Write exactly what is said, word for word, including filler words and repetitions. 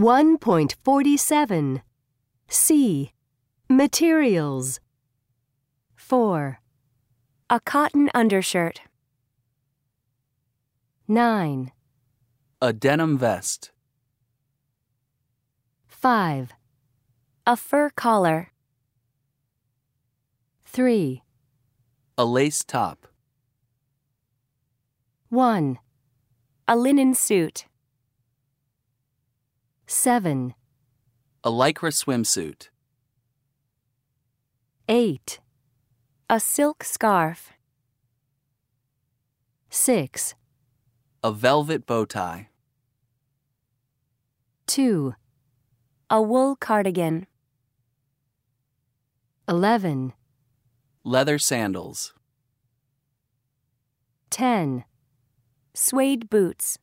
one point four seven. C. Materials. four. A cotton undershirt. nine. A denim vest. five. A fur collar. three. A lace top. one. A linen suit. seven. A lycra swimsuit. eight. A silk scarf. six. A velvet bow tie. two. A wool cardigan. eleven. Leather sandals. ten. Suede boots.